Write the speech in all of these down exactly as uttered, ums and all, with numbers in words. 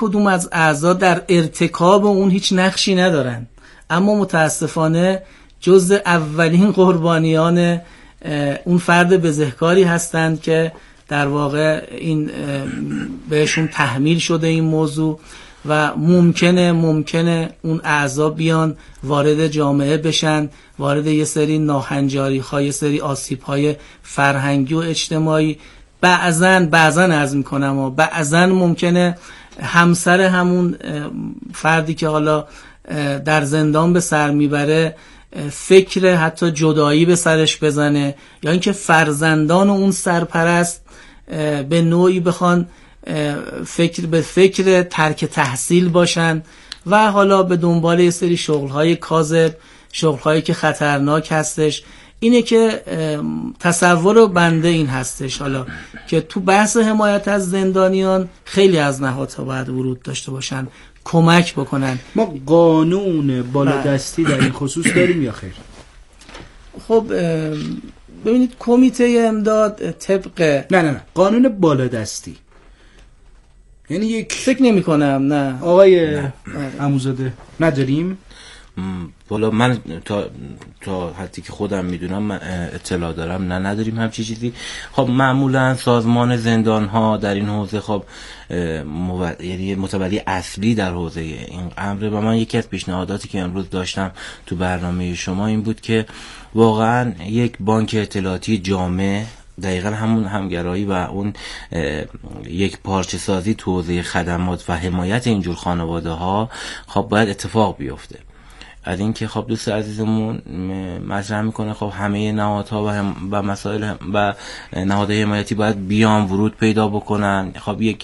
کدوم از اعضا در ارتکاب اون هیچ نقشی ندارن، اما متاسفانه جز اولین قربانیان اون فرد بزهکاری هستند که در واقع این بهشون تحمیل شده این موضوع و ممکنه ممکنه اون اعضا بیان وارد جامعه بشن، وارد یه سری ناهنجاری‌های، یه سری آسیب‌های فرهنگی و اجتماعی. بعضن بعضن عرض میکنم و بعضن ممکنه همسر همون فردی که حالا در زندان به سر میبره فکر حتی جدایی به سرش بزنه، یا اینکه فرزندان اون سرپرست به نوعی بخوان فکر به فکر ترک تحصیل باشن و حالا به دنبال یه سری شغل‌های کاذب، شغل‌هایی که خطرناک هستش. اینه که تصور بنده این هستش حالا که تو بحث حمایت از زندانیان خیلی از نهادها باید ورود داشته باشن، کمک بکنن. ما قانون بالادستی در این خصوص داریم یا خیر؟ خب ببینید کمیته امداد طبق نه نه نه قانون بالادستی یعنی یک فکر نمی کنم نه آقای عموزاده نداریم. والا من تا تا حدی که خودم میدونم من اطلاع دارم نه نداریم همچین چیزی. خب معمولا سازمان زندان ها در این حوزه خب مو... یعنی متولی اصلی در حوزه این امر و من یکی از پیشنهاداتی که امروز داشتم تو برنامه شما این بود که واقعا یک بانک اطلاعاتی جامع، دقیقا همون همگرایی و اون یک پارچه سازی تو حوزه خدمات و حمایت اینجور خانواده ها خب باید اتفاق بیفته. از اینکه خب دوست عزیزمون مطرح میکنه خب همه نهادها و, هم و مسائل و نهادهای حمایتی باید بیان ورود پیدا بکنن. خب یک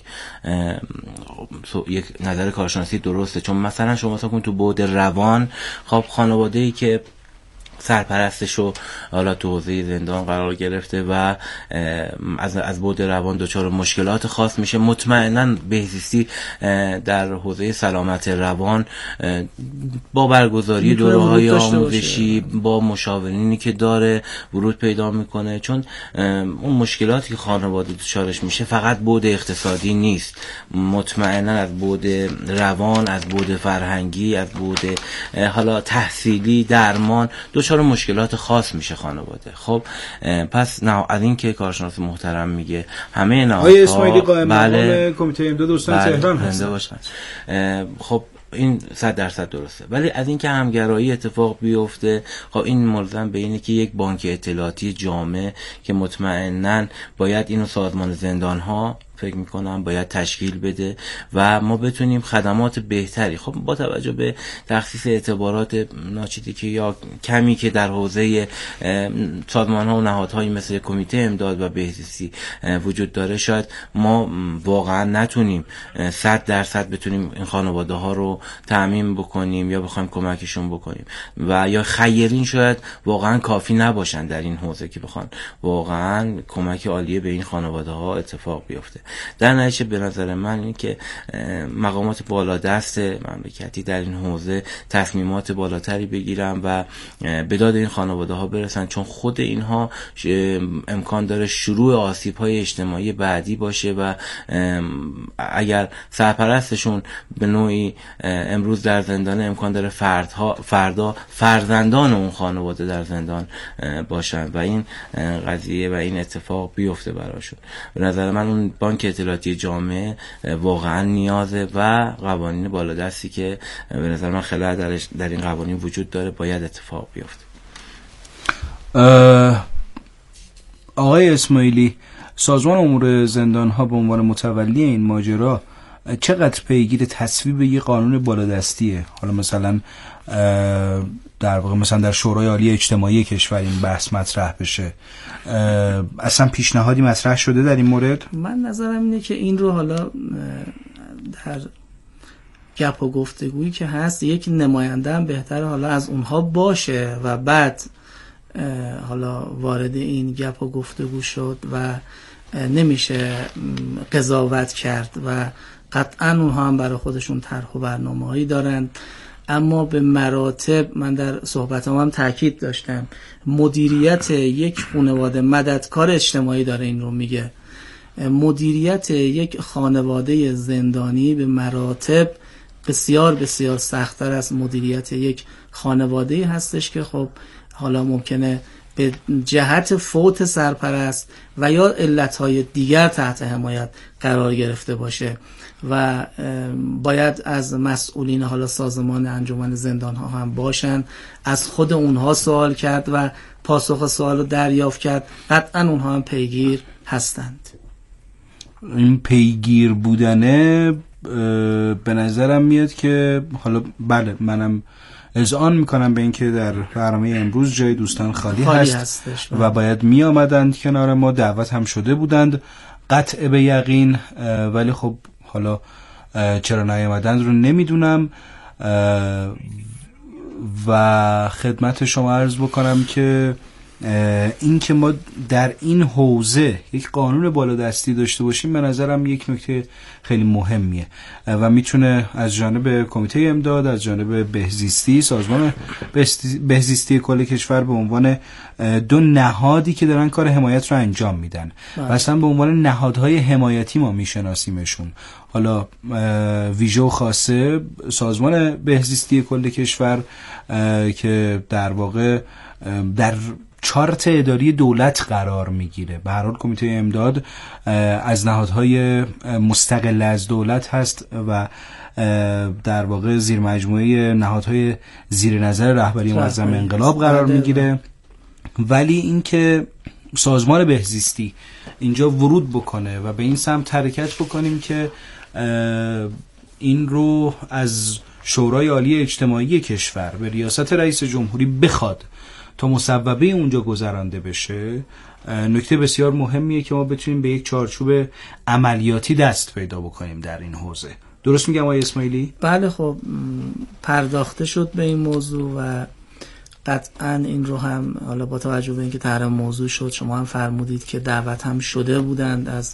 یک نظر کارشناسی درسته، چون مثلا شما تا کن تو بعد روان خب خانواده‌ای که سرپرستشو حالا تو حوزه زندان قرار گرفته و از از بعد روان دچار مشکلات خاص میشه، مطمئنا بهزیستی در حوزه سلامت روان با برگزاری دوره‌های آموزشی با مشاورینی که داره ورود پیدا میکنه، چون اون مشکلاتی که خانواده دچارش میشه فقط بعد اقتصادی نیست، مطمئنا از بعد روان، از بعد فرهنگی، از بعد حالا تحصیلی، درمان دچار مشکلات خاص میشه خانواده. خب پس نه از این که کارشناس محترم میگه همه نهادها آقای اسماعیلی قائم مقام کمیته امداد استان تهران هستن. خب این صد درصد درسته، ولی از این که همگرایی اتفاق بیفته خب این ملزم به اینه که یک بانک اطلاعاتی جامع که مطمئناً باید اینو سازمان زندان ها فکر میکنم باید تشکیل بده و ما بتونیم خدمات بهتری خب با توجه به تخصیص اعتبارات ناچیزی که یا کمی که در حوزه سازمان ها و نهادهایی مثل کمیته امداد و بهزیستی وجود داره، شاید ما واقعا نتونیم صد درصد بتونیم این خانواده ها رو تأمین بکنیم یا بخوایم کمکشون بکنیم و یا خیرین شاید واقعا کافی نباشن در این حوزه که بخوان واقعا کمک عالیه به این خانواده ها اتفاق بیفته. در نتیجه به نظر من این که مقامات بالادست مملکتی در این حوزه تصمیمات بالاتری بگیرن و به داد این خانواده ها برسن، چون خود اینها امکان داره شروع آسیب های اجتماعی بعدی باشه و اگر سرپرستشون به نوعی امروز در زندان امکان داره فردها فردا فرزندان اون خانواده در زندان باشن و این قضیه و این اتفاق بیفته براشون. به نظر من اون بانک اطلاعاتی جامع واقعا نیازه و قوانین بالادستی که به نظر من خلأ درش در این قوانین وجود داره باید اتفاق بیفته. آقای اسماعیلی، سازمان امور زندان ها به عنوان متولی این ماجرا چقدر پیگیر تصویب یه قانون بالادستیه؟ حالا مثلا در واقع مثلا در شورای عالی اجتماعی کشور این بحث مطرح بشه، اصلا پیشنهادی مطرح شده در این مورد؟ من نظرم اینه که این رو حالا در گپ و گفتگویی که هست یک نماینده هم بهتره حالا از اونها باشه و بعد حالا وارد این گپ و گفتگو شد و نمیشه قضاوت کرد و قطعا اونها هم برای خودشون طرح و برنامه‌هایی دارن، اما به مراتب من در صحبتام هم تاکید داشتم مدیریت یک خانواده مددکار اجتماعی داره این رو میگه مدیریت یک خانواده زندانی به مراتب بسیار بسیار سخت‌تر از مدیریت یک خانواده هستش که خب حالا ممکنه به جهت فوت سرپرست و یا علتهای دیگر تحت حمایت قرار گرفته باشه و باید از مسئولین حالا سازمان انجمن زندان ها هم باشن، از خود اونها سوال کرد و پاسخ سوال رو دریافت کرد. قطعا اونها هم پیگیر هستند. این پیگیر بودنه به نظرم میاد که حالا بله منم اذعان میکنم به اینکه در برنامه امروز جای دوستان خالی, خالی هست و باید می آمدند کنار ما، دعوت هم شده بودند قطع به یقین، ولی خب حالا چرا نیامدند رو نمیدونم و خدمت شما عرض بکنم که این که ما در این حوزه یک قانون بالادستی داشته باشیم به نظرم یک نکته خیلی مهمیه و میتونه از جانب کمیته امداد، از جانب بهزیستی، سازمان بهزیستی کل کشور به عنوان دو نهادی که دارن کار حمایت رو انجام میدن و اصلا به عنوان نهادهای حمایتی ما میشناسیمشون. حالا ویژه و خاصه سازمان بهزیستی کل کشور که در واقع در چارت اداری دولت قرار میگیره، به هر حال کمیته امداد از نهادهای مستقل از دولت هست و در واقع زیر مجموعه نهادهای زیر نظر رهبری معظم انقلاب قرار میگیره. ولی اینکه سازمان بهزیستی اینجا ورود بکنه و به این سمت حرکت بکنیم که این رو از شورای عالی اجتماعی کشور به ریاست رئیس جمهوری بخواد تا مصوبه اونجا گذرانده بشه، نکته بسیار مهمیه که ما بتونیم به یک چارچوب عملیاتی دست پیدا بکنیم در این حوزه. درست میگم آقای اسماعیلی؟ بله، خب پرداخته شد به این موضوع و قطعا این رو هم حالا با توجه به اینکه طرح موضوع شد، شما هم فرمودید که دعوت هم شده بودند از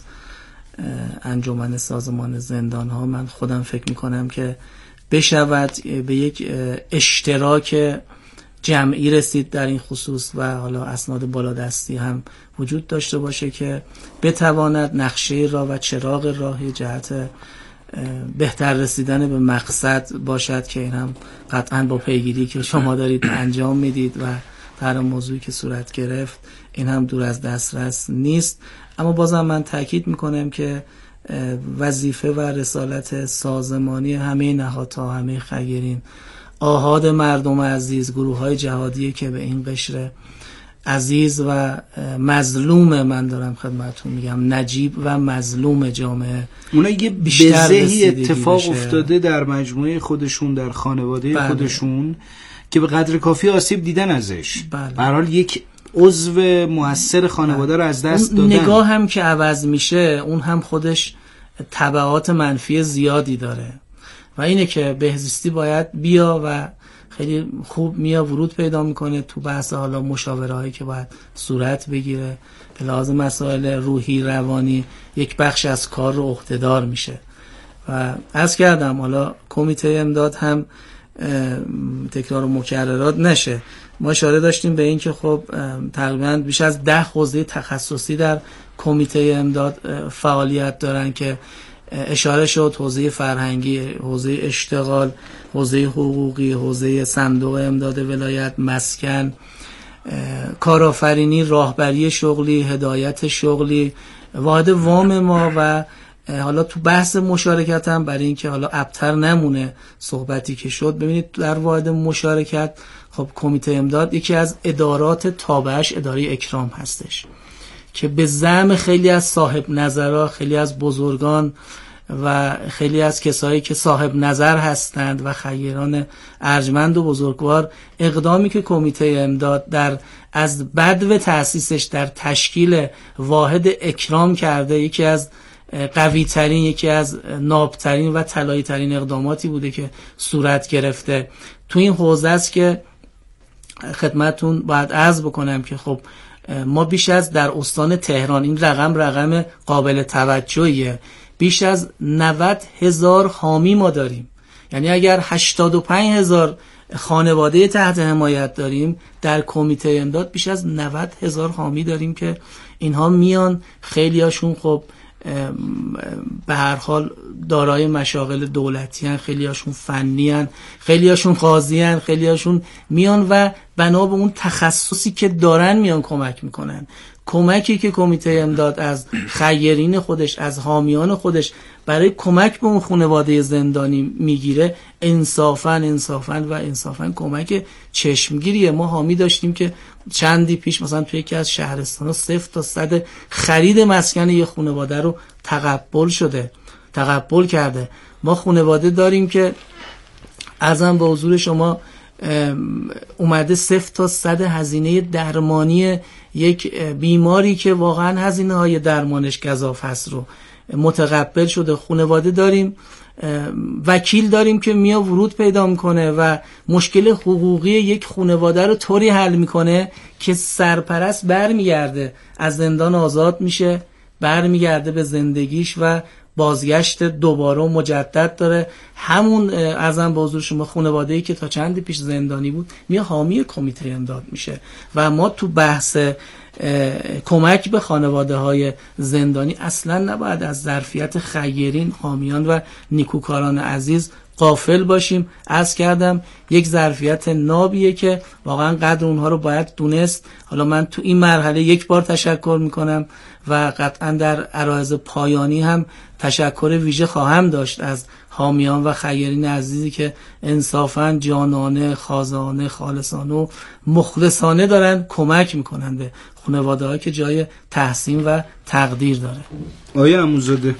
انجمن سازمان زندان ها. من خودم فکر میکنم که بشود به یک اشتراک جمعی رسید در این خصوص و حالا اسناد بالادستی هم وجود داشته باشه که بتواند نقشه راه و چراغ راهی جهت بهتر رسیدن به مقصد باشد که این هم قطعا با پیگیری که شما دارید انجام میدید و در موضوعی که صورت گرفت این هم دور از دسترس نیست. اما بازم من تاکید میکنم که وظیفه و رسالت سازمانی همه نهادها، همه خیرین، آحاد مردم عزیز، گروه های جهادی که به این قشر عزیز و مظلوم، من دارم خدمتون میگم نجیب و مظلوم جامعه، اونا یه بزهی اتفاق بشه. افتاده در مجموعه خودشون، در خانواده بله. خودشون که به قدر کافی آسیب دیدن ازش. بله. به هر حال یک عضو موثر خانواده بله. رو از دست دادن. نگاه هم که عوض میشه اون هم خودش تبعات منفی زیادی داره و اینه که بهزیستی باید بیا و خیلی خوب میا ورود پیدا میکنه تو بحث حالا مشاوره هایی که باید صورت بگیره به لحاظ مسائل روحی روانی، یک بخش از کار رو عهده‌دار میشه و عرض کردم حالا کمیته امداد هم تکرار و مکررات نشه. ما اشاره داشتیم به این که خب تقریبا بیش از ده حوزه تخصصی در کمیته امداد فعالیت دارن که اشاره شد، حوزه فرهنگی، حوزه اشتغال، حوزه حقوقی، حوزه صندوق امداد ولایت، مسکن، کارآفرینی، راهبری شغلی، هدایت شغلی، واحد وام ما و حالا تو بحث مشارکت هم برای اینکه حالا ابتر نمونه صحبتی که شد، ببینید در واحد مشارکت خب کمیته امداد یکی از ادارات تابعش اداره اکرام هستش که به زعم خیلی از صاحب نظرها، خیلی از بزرگان و خیلی از کسایی که صاحب نظر هستند و خیران ارجمند و بزرگوار، اقدامی که کمیته امداد در از بدو تأسیسش در تشکیل واحد اکرام کرده یکی از قوی ترین، یکی از نابترین و طلایی ترین اقداماتی بوده که صورت گرفته تو این حوزه است که خدمتون باید عرض بکنم که خب ما بیش از در استان تهران، این رقم رقم قابل توجهیه، بیش از نود هزار حامی ما داریم. یعنی اگر هشتاد و پنج هزار خانواده تحت حمایت داریم، در کمیته امداد بیش از نود هزار حامی داریم که اینها میان، خیلی هاشون خب به هر حال دارای مشاغل دولتی هن، خیلی هاشون فنی هن، خیلی هاشون قاضی هن، خیلی هاشون میان و بنا به اون تخصصی که دارن میان کمک میکنن. کمکی که کمیته امداد از خیرین خودش، از حامیان خودش برای کمک به اون خانواده زندانی میگیره انصافاً انصافاً و انصافاً کمک چشمگیریه. ما حامی داشتیم که چندی پیش مثلا توی یکی از شهرستان‌ها صفر تا صد خرید مسکن یه خانواده رو تقبل شده، تقبل کرده. ما خانواده داریم که ازم به حضور شما اومده صفر تا صد هزینه درمانی یک بیماری که واقعا هزینه های درمانش گزاف هست رو متقبل شده. خانواده داریم، وکیل داریم که میاد ورود پیدا میکنه و مشکل حقوقی یک خانواده رو طوری حل میکنه که سرپرست برمیگرده از زندان آزاد میشه، برمیگرده به زندگیش و بازگشت دوباره و مجدد داره. همون ازم به حضور شما خانواده‌ای که تا چند پیش زندانی بود میاد حامی کمیته امداد میشه و ما تو بحث کمک به خانواده های زندانی اصلا نباید از ظرفیت خیرین، حامیان و نیکوکاران عزیز غافل باشیم. عرض کردم یک ظرفیت نابیه که واقعا قدر اونها رو باید دونست. حالا من تو این مرحله یک بار تشکر میکنم و قطعا در عرایض پایانی هم تشکر ویژه خواهم داشت از حامیان و خیرین عزیزی که انصافاً جانانه، خازانه، خالصانه و مخلصانه دارن کمک میکنن به خانواده ها که جای تحسین و تقدیر داره. آقای عموزاده،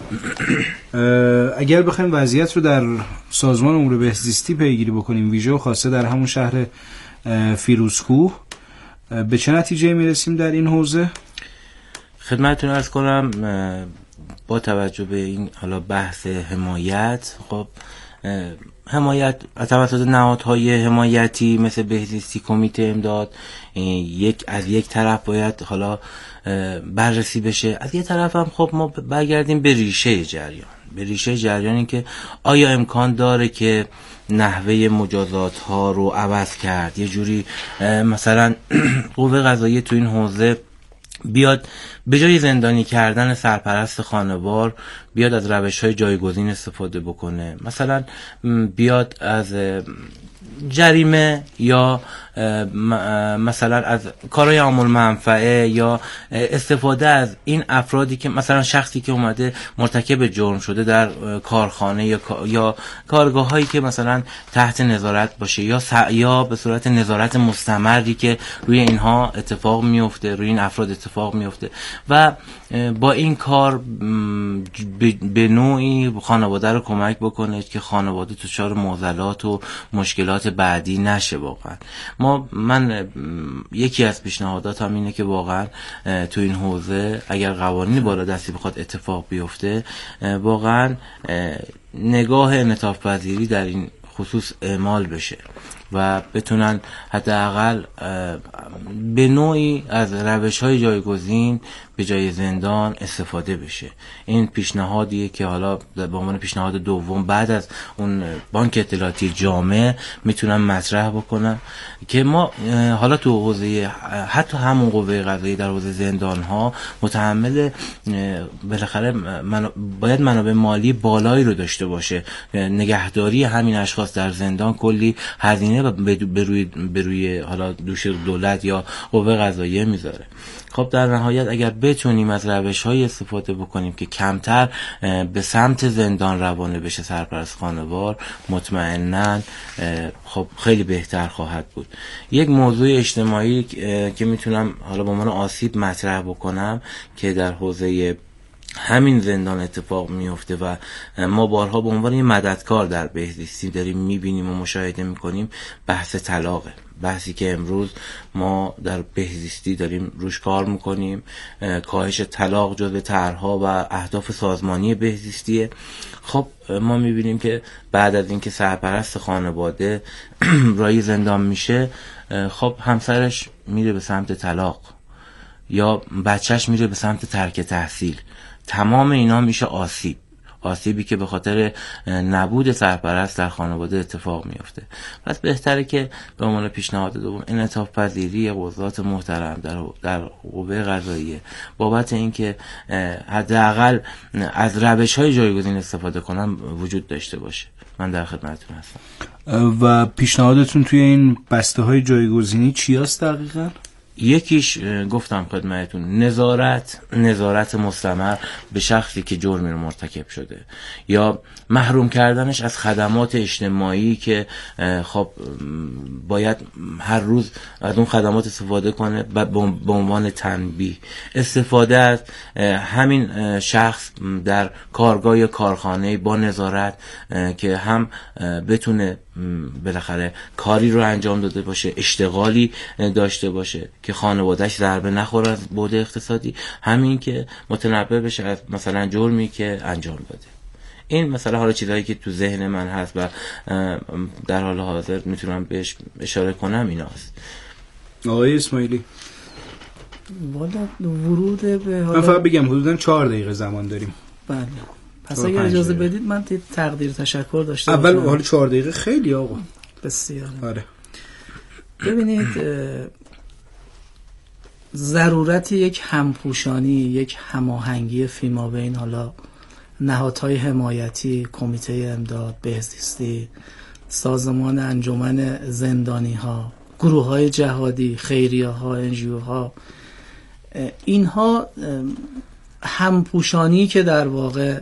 اگر بخوایم وضعیت رو در سازمان امور بهزیستی پیگیری بکنیم، ویژه و خاصه در همون شهر فیروزکوه، به چه نتیجه میرسیم در این حوزه؟ خدمتتون عرض کنم با توجه به این حالا بحث حمایت، خب حمایت از توسط نهادهای حمایتی مثل بهزیستی، کمیته امداد، یک از یک طرف باید حالا بررسی بشه، از یک طرف هم خب ما برگردیم به ریشه جریان، به ریشه جریانی که آیا امکان داره که نحوه مجازات ها رو عوض کرد، یه جوری مثلا قوه قضاییه تو این حوزه بیاد به جای زندانی کردن سرپرست خانوار بیاد از روش‌های جایگزین استفاده بکنه، مثلا بیاد از جریمه یا مثلا از کارهای عامل منفعه یا استفاده از این افرادی که مثلا شخصی که اومده مرتکب جرم شده در کارخانه یا یا کارگاه هایی که مثلا تحت نظارت باشه یا یا به صورت نظارت مستمری که روی اینها اتفاق میفته، روی این افراد اتفاق میفته و با این کار به نوعی خانواده رو کمک بکنه که خانواده دچار معضلات و مشکلات بعدی نشه. واقعا ما من یکی از پیشنهاداتم اینه که واقعا تو این حوزه اگر قوانین بالا دستی بخواد اتفاق بیفته، واقعا نگاه انعطاف پذیری در این خصوص اعمال بشه و بتونن حداقل به نوعی از روش‌های جایگزین به جای زندان استفاده بشه. این پیشنهادیه که حالا به عنوان پیشنهاد دوم بعد از اون بانک اطلاعاتی جامع میتونم مطرح بکنم که ما حالا تو حوزه حتی همون قوه قضاییه در حوزه زندان ها متحمل بالاخره من باید منابع مالی بالایی رو داشته باشه. نگهداری همین اشخاص در زندان کلی هزینه به روی به روی حالا دوش دولت یا قوه قضاییه میذاره. خب در نهایت اگر بتونیم از روش‌های استفاده بکنیم که کمتر به سمت زندان روانه بشه سرپرست خانوار، مطمئناً خب خیلی بهتر خواهد بود. یک موضوع اجتماعی که میتونم حالا به عنوان آسیب مطرح بکنم که در حوزه همین زندان اتفاق میفته و ما بارها به عنوان یه مددکار در بهزیستی داریم میبینیم و مشاهده میکنیم، بحث طلاقه. بحثی که امروز ما در بهزیستی داریم روش کار میکنیم. کاهش طلاق جزو طرح‌ها و اهداف سازمانی بهزیستیه. خب ما میبینیم که بعد از اینکه سرپرست خانواده رای زندان میشه، خب همسرش میره به سمت طلاق یا بچهش میره به سمت ترک تحصیل. تمام اینا میشه آسیب. آسیبی که به خاطر نبود سرپرست در خانواده اتفاق میفته. پس بهتره که به عنوان پیشنهاد دوم انعطاف پذیری قضات محترم در در قوه قضاییه بابت اینکه حداقل از روش‌های جایگزین استفاده کنن وجود داشته باشه. من در خدمتتون هستم. و پیشنهادتون توی این بسته‌های جایگزینی چی هست دقیقاً؟ یکیش گفتم خدمتتون نظارت نظارت مستمر به شخصی که جرمی رو مرتکب شده یا محروم کردنش از خدمات اجتماعی که خب باید هر روز از اون خدمات استفاده کنه به عنوان تنبیه. استفاده از همین شخص در کارگاه یا کارخانه با نظارت که هم بتونه بالاخره کاری رو انجام داده باشه، اشتغالی داشته باشه که خانواده‌اش ضربه نخوره از بعد اقتصادی، همین که متنبه بشه از مثلا جرمی که انجام داده. این مثلا حالا چیزایی که تو ذهن من هست و در حال حاضر میتونم بهش اشاره کنم ایناست. آقای اسماعیلی والا ورود به من فقط بگم حدوداً چهار دقیقه زمان داریم. بله پس اگر اجازه بدید من تقدیر تشکر داشته باشم. اول حالا چهار دقیقه خیلی آقا. بسیار. آره. ببینید ضرورت یک همپوشانی، یک هماهنگی فیما بین حالا نهادهای حمایتی، کمیته امداد بهزیستی، سازمان انجمن زندانی ها، گروه های جهادی، خیریه ها، انجیو ها، اینها همپوشانی که در واقع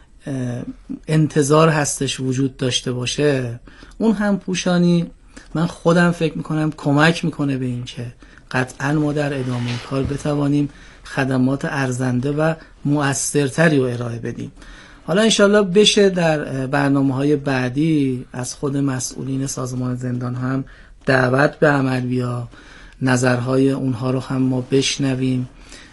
انتظار هستش وجود داشته باشه، اون همپوشانی من خودم فکر میکنم کمک میکنه به این که قطعا ما در ادامه کار بتوانیم خدمات ارزنده و مؤثرتری رو ارائه بدیم. حالا انشالله بشه در برنامه‌های بعدی از خود مسئولین سازمان زندان هم دعوت به عمل بیا، نظرهای اونها رو هم ما بشنویم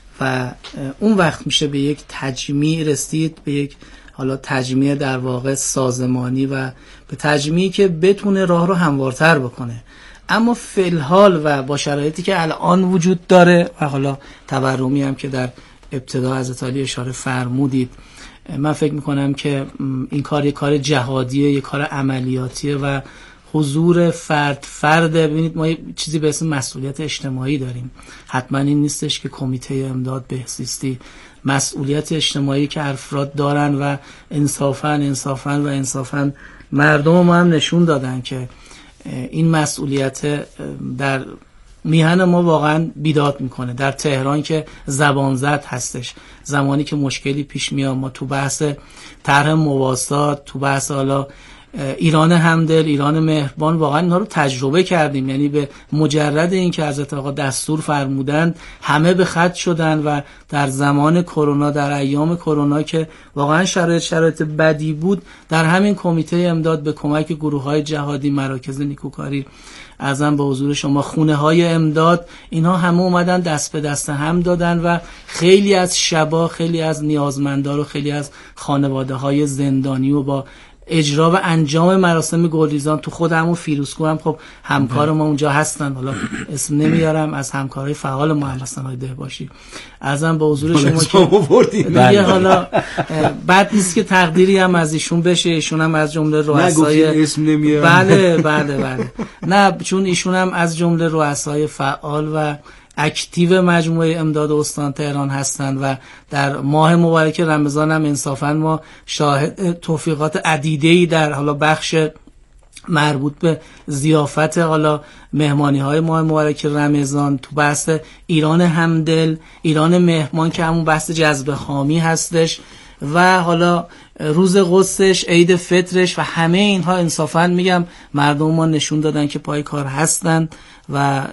و اون وقت میشه به یک تجمیع رسید، به یک حالا تجمیع در واقع سازمانی و به تجمیعی که بتونه راه رو هموارتر بکنه. اما فی الحال و با شرایطی که الان وجود داره و حالا تورمی هم که در ابتدا حضرت علی اشاره فرمودید، من فکر میکنم که این کار یک کار جهادیه، یک کار عملیاتیه و حضور فرد فرد ببینید ما چیزی به اسم مسئولیت اجتماعی داریم. حتما این نیستش که کمیته امداد بهزیستی مسئولیت اجتماعی که افراد دارن و انصافاً انصافاً و انصافاً مردم ما هم نشون دادن که این مسئولیت در میهن ما واقعا بیداد میکنه. در تهران که زبان زد هستش، زمانی که مشکلی پیش میاد ما تو بحث طرح مواسات، تو بحث حالا ایران همدل، ایران مهربان، واقعا اینا رو تجربه کردیم. یعنی به مجرد این که حضرت آقا دستور فرمودند همه به خط شدن و در زمان کرونا، در ایام کرونا که واقعا شرایط شرایط بدی بود، در همین کمیته امداد به کمک گروه‌های جهادی، مراکز نیکوکاری، ازم به حضور شما خونه های امداد، اینها همه اومدن دست به دست هم دادن و خیلی از شبا، خیلی از نیازمندان و خیلی از خانواده های زندانی و با اجرا و انجام مراسم گلریزان تو خود همون فیروزکو هم خب همکار ما اونجا هستن، حالا اسم نمیارم، از همکارای فعال ما هم هستن های دهباشی. ازم به حضور شما که دیگه حالا بد نیست که تقدیری هم از ایشون بشه، ایشون هم از جمله رؤسای اسم نمیارم. بله بله بله نه چون ایشون هم از جمله رؤسای فعال و اکتیو مجموعه امداد استان تهران هستند و در ماه مبارک رمضان هم انصافا ما شاهد توفیقات عدیده‌ای در حالا بخش مربوط به ضیافت حالا مهمانی های ماه مبارک رمضان، تو بحث ایران همدل، ایران مهمان که همون بحث جذب حامی هستش و حالا روز قدسش، عید فطرش و همه اینها انصافا میگم مردم ما نشون دادن که پای کار هستن و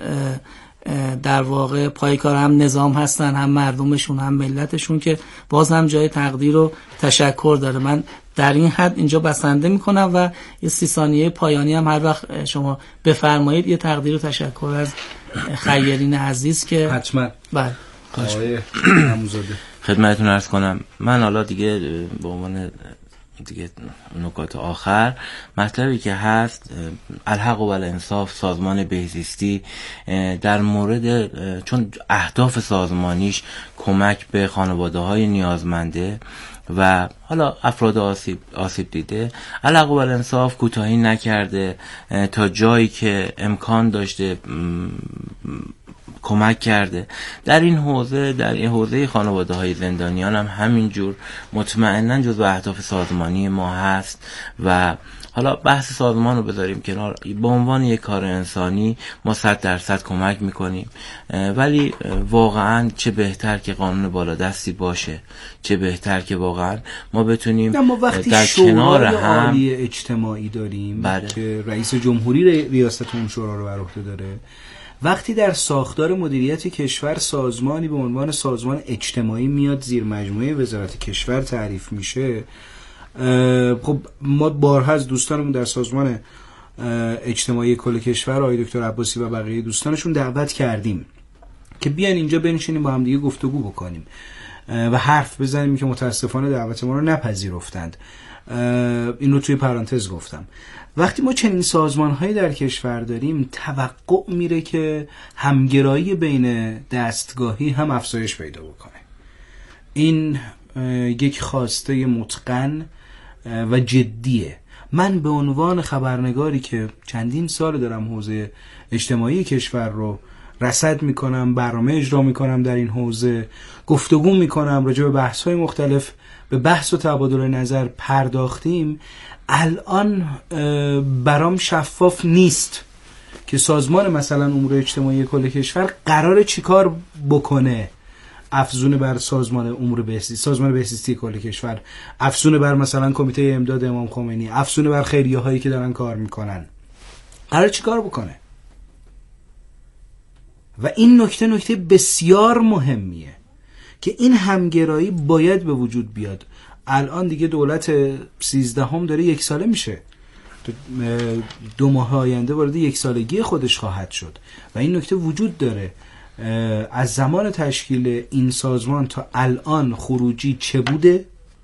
در واقع پای کار هم نظام هستن، هم مردمشون، هم ملتشون، که باز هم جای تقدیر و تشکر داره. من در این حد اینجا بسنده میکنم و یه سی ثانیه پایانی هم هر وقت شما بفرمایید یه تقدیر و تشکر از خیرین عزیز که حتما. بله آقای عموزاده خدمتتون عرض کنم. من حالا دیگه به عنوان دیگه نکات آخر مطلبی که هست، الحق و الانصاف سازمان بهزیستی در مورد، چون اهداف سازمانیش کمک به خانواده های نیازمنده، و حالا افراد آسیب, آسیب دیده علاقه بر انصاف کوتاهی نکرده، تا جایی که امکان داشته کمک کرده. در این حوزه در این حوزه خانواده های زندانیان هم همینجور مطمئناً جزو اهداف سازمانی ما هست و حالا بحث سازمان رو بذاریم کنار، به عنوان یک کار انسانی ما صد درصد کمک میکنیم، ولی واقعا چه بهتر که قانون بالادستی باشه، چه بهتر که واقعا ما بتونیم ما وقتی در کنار هم عالی اجتماعی داریم بله. که رئیس جمهوری ریاست اون شورا رو بر عهده داره، وقتی در ساختار مدیریت کشور سازمانی به عنوان سازمان اجتماعی میاد زیر مجموعه وزارت کشور تعریف میشه، خب ما بارها از دوستانمون در سازمان اجتماعی کل کشور آقای دکتر عباسی و بقیه دوستانشون دعوت کردیم که بیان اینجا بنشینیم با هم دیگه گفتگو بکنیم و حرف بزنیم که متاسفانه دعوت ما رو نپذیرفتند. این رو توی پرانتز گفتم. وقتی ما چنین سازمان‌هایی در کشور داریم توقع میره که همگرایی بین دستگاهی هم افزایش پیدا بکنه. این یک خواسته متقن و جدیه. من به عنوان خبرنگاری که چندین سال دارم حوزه اجتماعی کشور رو رصد میکنم، برنامه اجرا میکنم، در این حوزه گفتگو میکنم، راجع به بحث‌های مختلف به بحث و تبادل نظر پرداختیم، الان برام شفاف نیست که سازمان مثلا امور اجتماعی کل کشور قراره چیکار بکنه، افزون بر سازمان امور بهزیستی، سازمان بهزیستی کل کشور، افزون بر مثلا کمیته امداد امام خمینی، افزون بر خیریه هایی که دارن کار میکنن، قراره چیکار بکنه؟ و این نکته نکته بسیار مهمیه که این همگرایی باید به وجود بیاد. الان دیگه دولت سیزدهم داره یک ساله میشه، دو ماه آینده وارد یک سالگی خودش خواهد شد و این نکته وجود داره. از زمان تشکیل این سازمان تا الان خروجی چه بوده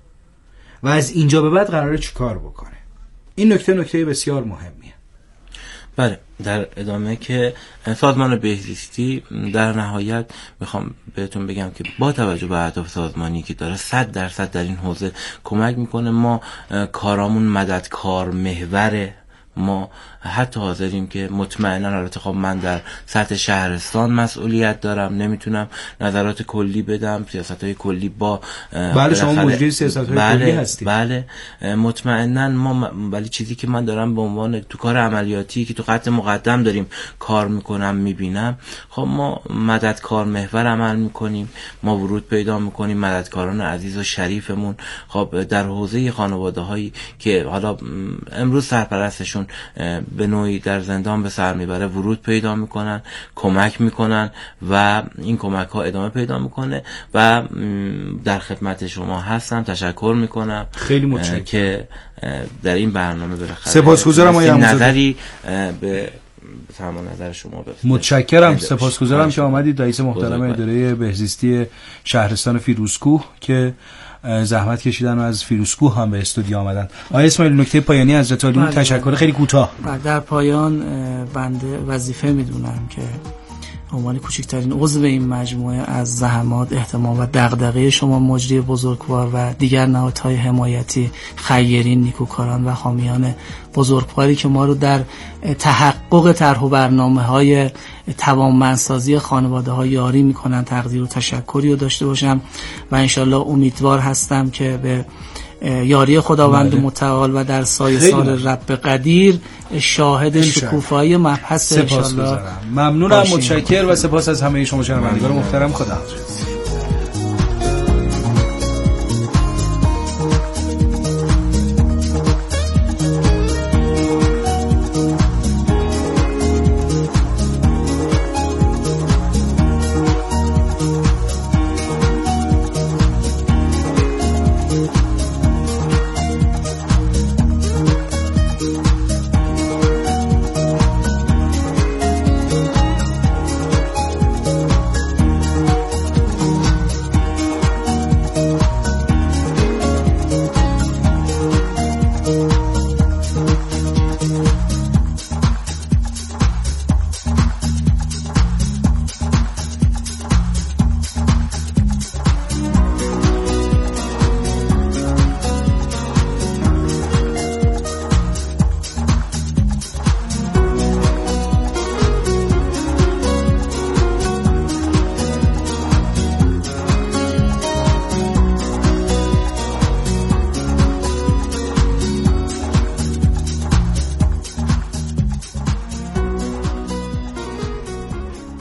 و از اینجا به بعد قراره چی کار بکنه؟ این نکته نکته بسیار مهمیه. بله، در ادامه که سازمان بهزیستی در نهایت میخوام بهتون بگم که با توجه به اهداف سازمانی که داره صد درصد در این حوزه کمک میکنه. ما کارامون مددکار محوره، ما حتی حاضریم که مطمئنا، البته خب من در سطح شهرستان مسئولیت دارم، نمیتونم نظرات کلی بدم، سیاست‌های کلی با بله شما مجری سیاست‌های بله کلی هستید. بله مطمئنا ما، ولی چیزی که من دارم به عنوان تو کار عملیاتی که تو خط مقدم داریم کار میکنم میبینم، خب ما مددکار محور عمل میکنیم، ما ورود پیدا میکنیم، مددکاران عزیز و شریفمون خب در حوزه خانواده‌هایی که حالا امروز سرپرستشون به نوعی در زندان به سر میبره ورود پیدا میکنن، کمک میکنن و این کمک ها ادامه پیدا میکنه و در خدمت شما هستم. تشکر میکنم خیلی متشکرم که در این برنامه بالاخره سپاسگزارم آقای نظری به فرمان نظر شما بفرمایید. متشکرم، سپاسگزارم که آمدید. رئیس محترم اداره بهزیستی شهرستان فیروزکوه که زحمت کشیدن و از فیروزکوه هم به استودیو آمدن. آقای اسماعیلی نکته پایانی از علیمون تشکر خیلی کوتاه. در پایان بنده وظیفه میدونم که عنوان کوچکترین عضو این مجموعه از زحمات، اهتمام و دغدغه شما مجری بزرگوار و دیگر نهادهای حمایتی، خیرین، نیکوکاران و حامیان بزرگواری که ما رو در تحقق طرح و برنامه‌های توانمندسازی خانواده‌ها یاری می‌کنن تقدیر و تشکری رو داشته باشم و انشالله امیدوار هستم که به یاری خداوند بله. متعال و در سایه سال رب قدیر شاهد شکوفایی مبحث انشالله. ممنونم، متشکر و سپاس از همه شما شنوندگان محترم. خدا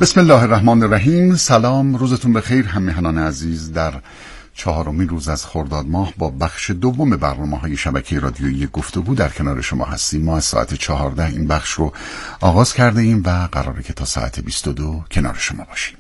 بسم الله الرحمن الرحیم. سلام، روزتون بخیر همراهان عزیز. در چهارمین روز از خرداد ماه با بخش دوم برنامه‌های شبکه رادیویی گفتگو در کنار شما هستیم. ما از ساعت چهارده این بخش رو آغاز کرده ایم و قراره که تا ساعت بیست و دو کنار شما باشیم.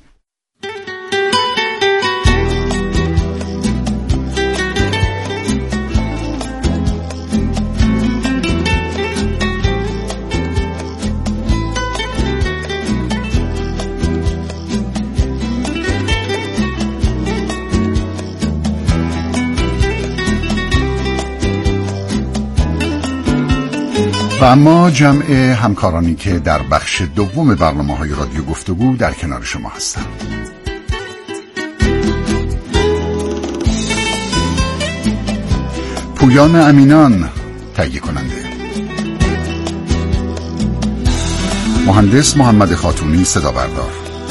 و اما جمع همکارانی که در بخش دوم برنامه‌های رادیو گفتگو در کنار شما هستند. پویان امینان تهیه کننده، مهندس محمد خاتونی صدا بردار،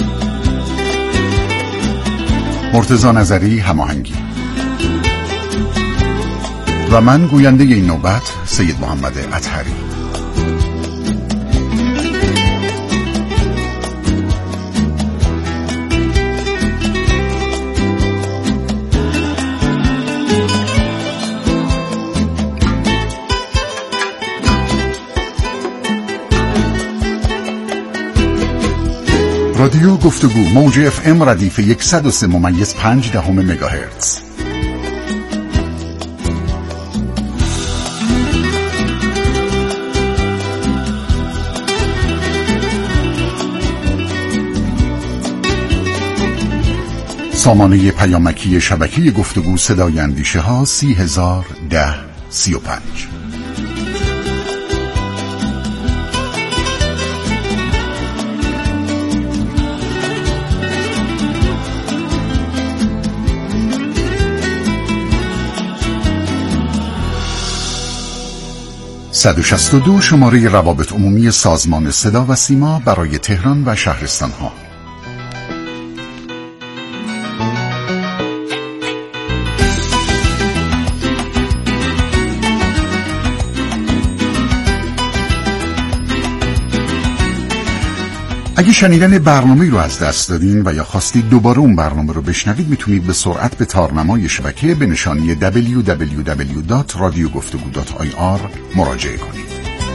مرتضی نظری هماهنگی و من گوینده این نوبت سید محمد اطهری. رادیو گفتگو موج اف ام ردیف صد و سه ممیز پنج دهم مگاهرتز. سامانه پیامکی شبکه گفتگو صدای اندیشه ها سی هزار ده سی و پنج. صد و شصت و دو شماره روابط عمومی سازمان صدا و سیما برای تهران و شهرستان ها. اگه شنیدن برنامه رو از دست دادین و یا خواستید دوباره اون برنامه رو بشنوید، میتونید به سرعت به تارنمای شبکه به نشانی دبلیو دبلیو دبلیو دات رادیو گفتگو دات آی آر مراجعه کنید.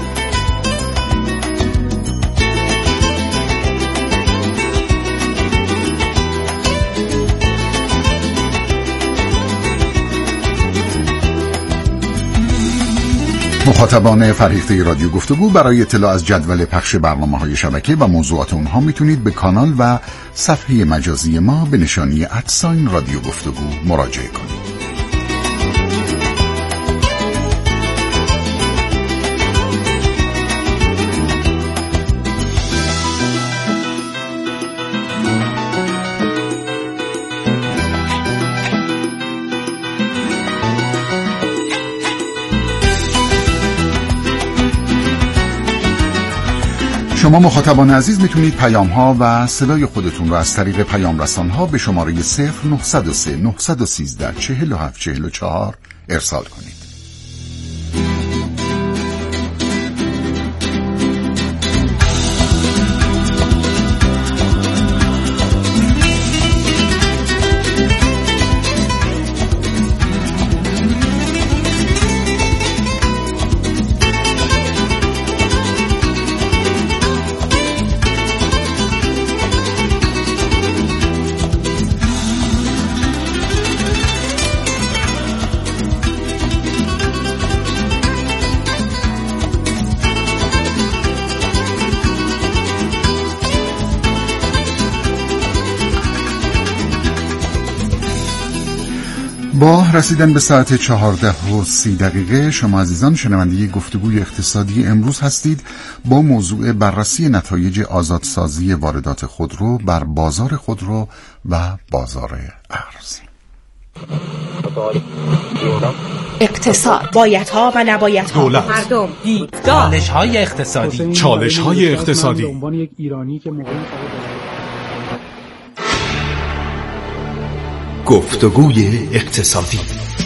مخاطبان فرهیخته رادیو گفتگو برای اطلاع از جدول پخش برنامه‌های شبکه و موضوعات اونها میتونید به کانال و صفحه مجازی ما به نشانی ادساین رادیو گفتگو مراجعه کنید. شما مخاطبان عزیز میتونید پیام ها و صدای خودتون رو از طریق پیام رسان ها به شماره صفر نه صفر سه نه یک سه چهل و هفت چهل و چهار ارسال کنید. با رسیدن به ساعت چهارده و سی دقیقه شما عزیزان شنونده گفتگوی اقتصادی امروز هستید با موضوع بررسی نتایج آزادسازی واردات خودرو بر بازار خودرو و بازار ارز. اقتصاد، بایدها و نبایدها، دولت، مردم، چالش‌های اقتصادی، چالش‌های اقتصادی. به عنوان یک ایرانی که موقعی گفتگوی اقتصادی.